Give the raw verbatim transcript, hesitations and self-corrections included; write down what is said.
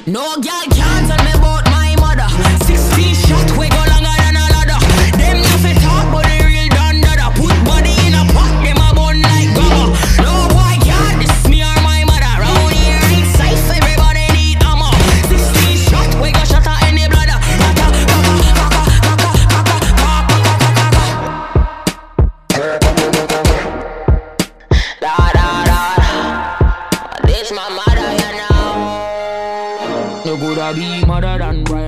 No girl can't tell me about my mother. Sixteen shot we go longer than a ladder. Them nothing talk but the real done dada. Put body in a pot, them a bun like gummer. No boy can't diss me or my mother. Round here ain't safe, everybody need armor. Sixteen shot we go shot at any bladder. Kaka, kaka, kaka, kaka, kaka, kaka, kaka. Da da da da. This my mother, you know. You coulda be mother than bright.